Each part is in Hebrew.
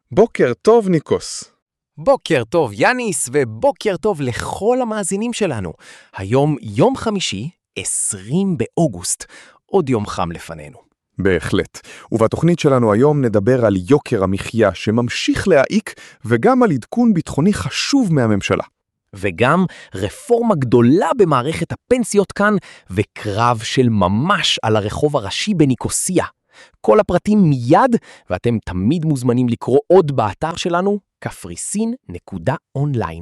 בוקר טוב, ניקוס. בוקר טוב, יאניס, ובוקר טוב לכל המאזינים שלנו. היום יום חמישי, 20 באוגוסט, עוד יום חם לפנינו. בהחלט. ובתוכנית שלנו היום נדבר על יוקר המחיה שממשיך להעיק, וגם על עדכון ביטחוני חשוב מהממשלה. וגם רפורמה גדולה במערכת הפנסיות כאן, וקרב של ממש על הרחוב הראשי בניקוסיה. כל הפרטים מיד, ואתם תמיד מוזמנים לקרוא עוד באתר שלנו, kafrisin.online.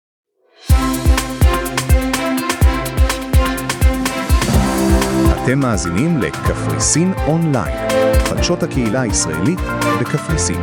אתם מאזינים לקפריסין אונליין, חדשות הקהילה הישראלית בקפריסין.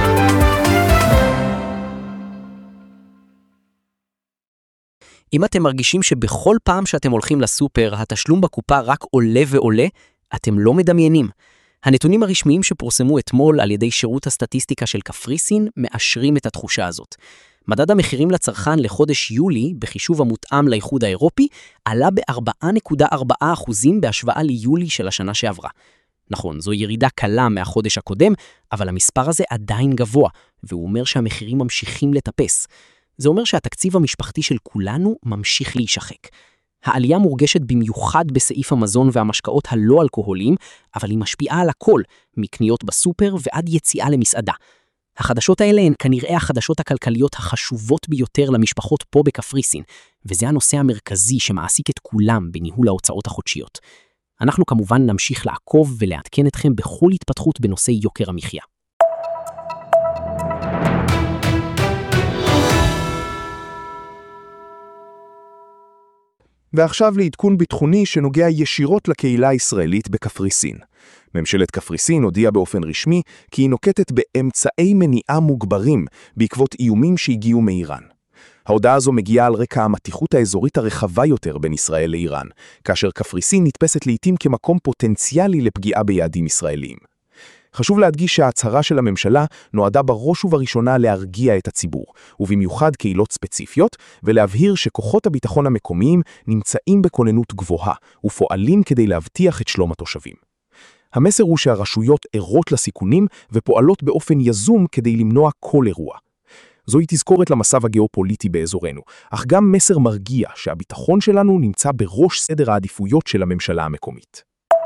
אם אתם מרגישים שבכל פעם שאתם הולכים לסופר, התשלום בקופה רק עולה ועולה, אתם לא מדמיינים. הנתונים הרשמיים שפורסמו אתמול על ידי שירות הסטטיסטיקה של קפריסין מאשרים את התחושה הזאת. מדד המחירים לצרכן לחודש יולי, בחישוב המותאם לאיחוד האירופי, עלה ב-4.4% בהשוואה ליולי של השנה שעברה. נכון, זו ירידה קלה מהחודש הקודם, אבל המספר הזה עדיין גבוה, והוא אומר שהמחירים ממשיכים לטפס. זה אומר שהתקציב המשפחתי של כולנו ממשיך להישחק. העלייה מורגשת במיוחד בסעיף המזון והמשקאות הלא אלכוהוליים, אבל היא משפיעה על הכל, מקניות בסופר ועד יציאה למסעדה. החדשות האלה הן כנראה החדשות הכלכליות החשובות ביותר למשפחות פה בקפריסין, וזה הנושא המרכזי שמעסיק את כולם בניהול ההוצאות החודשיות. אנחנו כמובן נמשיך לעקוב ולעדכן אתכם בכל התפתחות בנושא יוקר המחיה. ועכשיו לעדכון ביטחוני שנוגע ישירות לקהילה הישראלית בקפריסין. ממשלת קפריסין הודיעה באופן רשמי כי היא נוקטת באמצעי מניעה מוגברים בעקבות איומים שהגיעו מאיראן. ההודעה הזו מגיעה על רקע המתיחות האזורית הרחבה יותר בין ישראל לאיראן, כאשר קפריסין נתפסת לעתים כמקום פוטנציאלי לפגיעה ביעדים ישראליים. חשוב להדגיש שההצהרה של הממשלה נועדה בראש ובראשונה להרגיע את הציבור, ובמיוחד קהילות ספציפיות, ולהבהיר שכוחות הביטחון המקומיים נמצאים בכוננות גבוהה, ופועלים כדי להבטיח את שלום התושבים. המסר הוא שהרשויות ערות לסיכונים ופועלות באופן יזום כדי למנוע כל אירוע. זוהי תזכורת למצב הגיאופוליטי באזורנו, אך גם מסר מרגיע שהביטחון שלנו נמצא בראש סדר העדיפויות של הממשלה המקומית.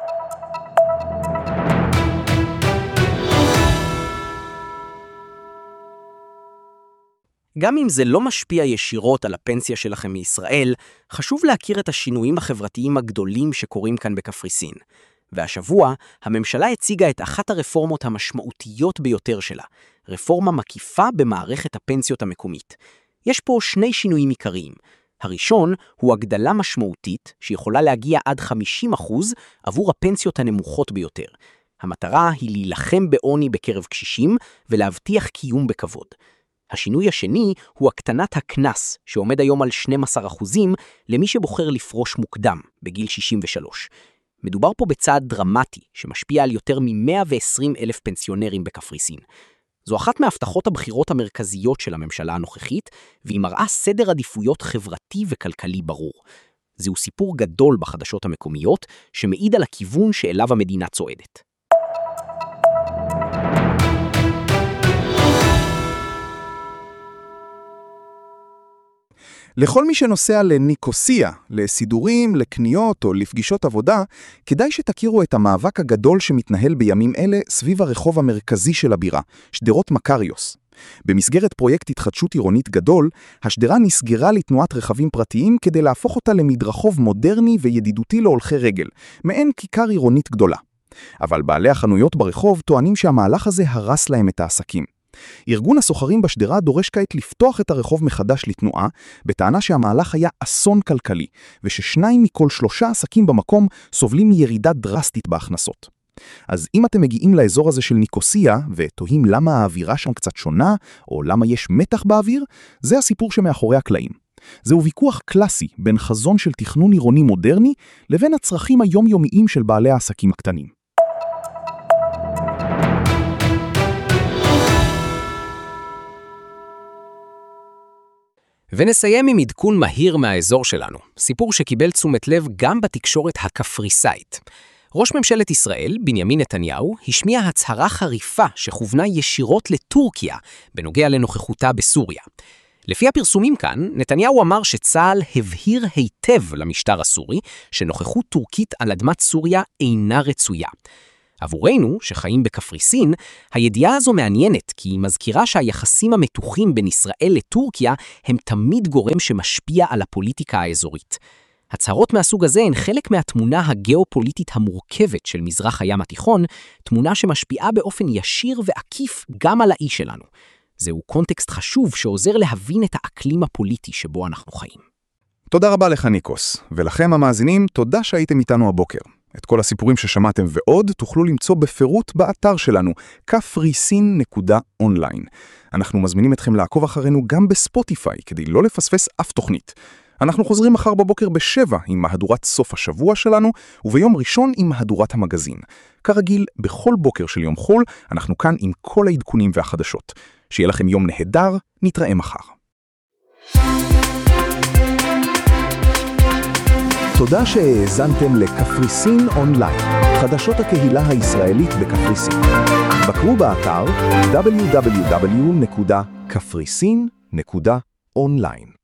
גם אם זה לא משפיע ישירות על הפנסיה שלכם מישראל, חשוב להכיר את השינויים החברתיים הגדולים שקורים כאן בקפריסין. והשבוע, הממשלה הציגה את אחת הרפורמות המשמעותיות ביותר שלה, רפורמה מקיפה במערכת הפנסיות המקומית. יש פה שני שינויים עיקריים. הראשון הוא הגדלה משמעותית שיכולה להגיע עד 50% עבור הפנסיות הנמוכות ביותר. המטרה היא להילחם בעוני בקרב קשישים ולהבטיח קיום בכבוד. השינוי השני הוא הקטנת הקנס, שעומד היום על 12% למי שבוחר לפרוש מוקדם, בגיל 63. מדובר פה בצעד דרמטי, שמשפיע על יותר מ-120,000 פנסיונרים בקפריסין. זו אחת מהבטחות הבחירות המרכזיות של הממשלה הנוכחית, והיא מראה סדר עדיפויות חברתי וכלכלי ברור. זהו סיפור גדול בחדשות המקומיות, שמעיד על הכיוון שאליו המדינה צועדת. לכל מי שנוסע לניקוסיה, לסידורים, לקניות או לפגישות עבודה, כדאי שתכירו את המאבק הגדול שמתנהל בימים אלה סביב הרחוב המרכזי של הבירה, שדרות מקריוס. במסגרת פרויקט התחדשות עירונית גדול, השדרה נסגרה לתנועת רכבים פרטיים כדי להפוך אותה למדרחוב מודרני וידידותי להולכי רגל, מעין כיכר עירונית גדולה. אבל בעלי החנויות ברחוב טוענים שהמהלך הזה הרס להם את העסקים. ארגון הסוחרים בשדרה דורש כעת לפתוח את הרחוב מחדש לתנועה, בטענה שהמהלך היה אסון כלכלי, וששניים מכל 3 עסקים במקום סובלים מירידה דרסטית בהכנסות. אז אם אתם מגיעים לאזור הזה של ניקוסיה, ותוהים למה האווירה שם קצת שונה, או למה יש מתח באוויר, זה הסיפור שמאחורי הקלעים. זהו ויכוח קלאסי בין חזון של תכנון עירוני מודרני, לבין הצרכים היומיומיים של בעלי העסקים הקטנים. ונסיים עם עדכון מהיר מהאזור שלנו, סיפור שקיבל תשומת לב גם בתקשורת הקפריסאית. ראש ממשלת ישראל, בנימין נתניהו, השמיע הצהרה חריפה שכוונה ישירות לטורקיה בנוגע לנוכחותה בסוריה. לפי הפרסומים כאן, נתניהו אמר שצה"ל הבהיר היטב למשטר הסורי שנוכחות טורקית על אדמת סוריה אינה רצויה. עבורנו, שחיים בקפריסין, הידיעה הזו מעניינת כי היא מזכירה שהיחסים המתוחים בין ישראל לטורקיה הם תמיד גורם שמשפיע על הפוליטיקה האזורית. הצהרות מהסוג הזה הן חלק מהתמונה הגיאופוליטית המורכבת של מזרח הים התיכון, תמונה שמשפיעה באופן ישיר ועקיף גם על האי שלנו. זהו קונטקסט חשוב שעוזר להבין את האקלים הפוליטי שבו אנחנו חיים. תודה רבה לך ניקוס, ולכם המאזינים, תודה שהייתם איתנו הבוקר. את כל הסיפורים ששמעתם ועוד תוכלו למצוא בפירוט באתר שלנו, kafrisin.online. אנחנו מזמינים אתכם לעקוב אחרינו גם בספוטיפיי, כדי לא לפספס אף תוכנית. אנחנו חוזרים מחר בבוקר ב7 עם מהדורת סוף השבוע שלנו, וביום ראשון עם מהדורת המגזין. כרגיל, בכל בוקר של יום חול, אנחנו כאן עם כל העדכונים והחדשות. שיהיה לכם יום נהדר, נתראה מחר. תודה שהאזנתם לקפריסין אונליין, חדשות הקהילה הישראלית בקפריסין. בקרו באתר www.kafrisin.online.